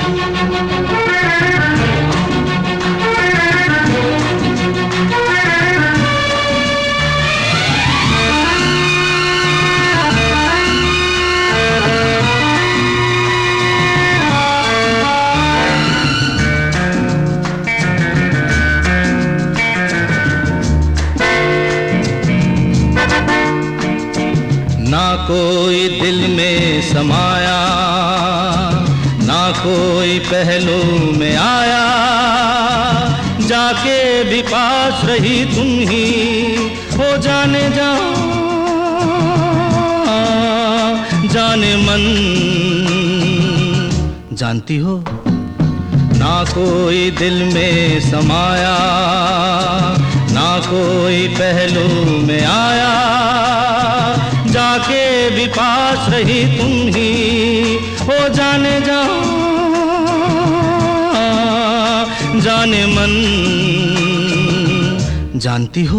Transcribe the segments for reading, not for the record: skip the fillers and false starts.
ना कोई दिल में समाया, ना कोई पहलू में आया, जाके भी पास रही तुम ही हो जाने जा, जाने मन। जानती हो ना कोई दिल में समाया, ना कोई पहलू में आया, जाके भी पास रही तुम ही हो जाने जा, जाने मन। जानती हो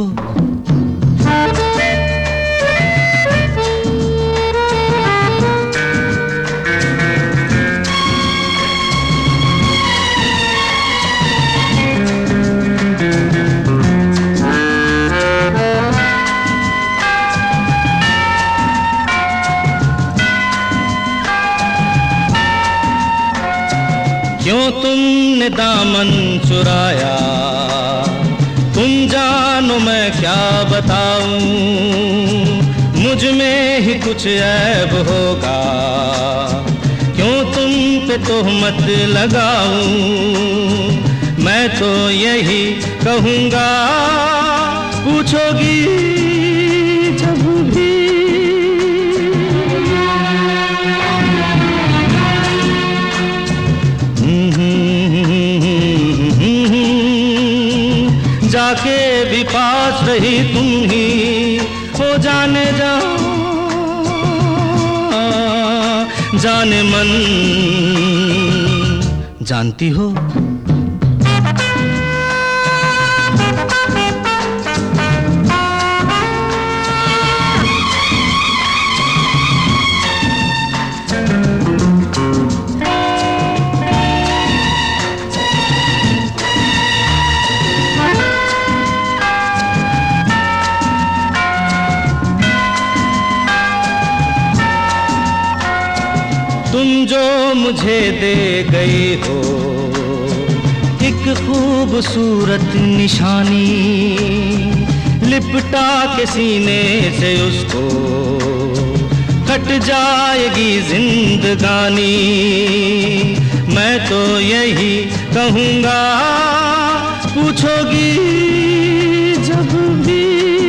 क्यों तुमने दामन चुराया, तुम जानो मैं क्या बताऊं, मुझ में ही कुछ ऐब होगा, क्यों तुम पे तोहमत लगाऊं, मैं तो यही कहूँगा, पूछोगी जब भी जाके भी पास रही तुम ही हो जाने जा, जाने मन। जानती हो तुम जो मुझे दे गई हो एक खूबसूरत निशानी, लिपटा के सीने से उसको कट जाएगी जिंदगानी, मैं तो यही कहूँगा, पूछोगी जब भी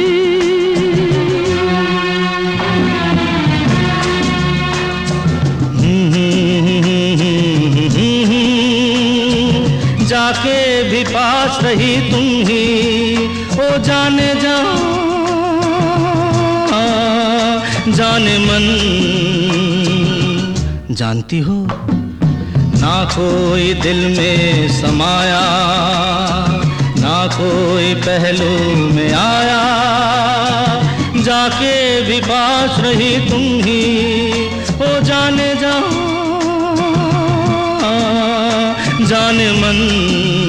जाके भी पास रही तुम ही हो जाने जा, जाने मन। जानती हो ना कोई दिल में समाया, ना कोई पहलू में आया, जाके भी पास रही तुम ही हो जाने जा, जाने मन।